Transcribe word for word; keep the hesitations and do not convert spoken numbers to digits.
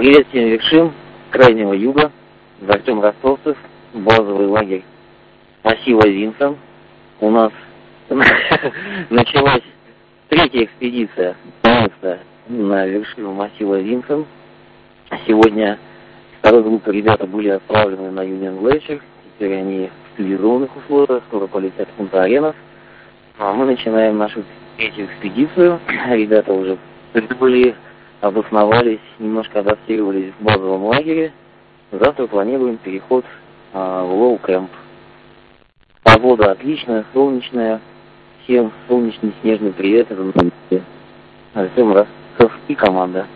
Привет всем вершин крайнего юга. Артем Ростовцев, базовый лагерь массива Винсон. У нас началась третья экспедиция на вершину массива Винсон. Сегодня второй группы ребята были отправлены на Union Glacier. Теперь они в цивилизованных условиях, скоро полетят в Пунта-Аренас. А мы начинаем нашу третью экспедицию. Ребята уже прибыли, обосновались, немножко адаптировались в базовом лагере. Завтра планируем переход а, в лоу-кэмп. Погода отличная, солнечная. Всем солнечный снежный привет. Это Артем Ростов и команда.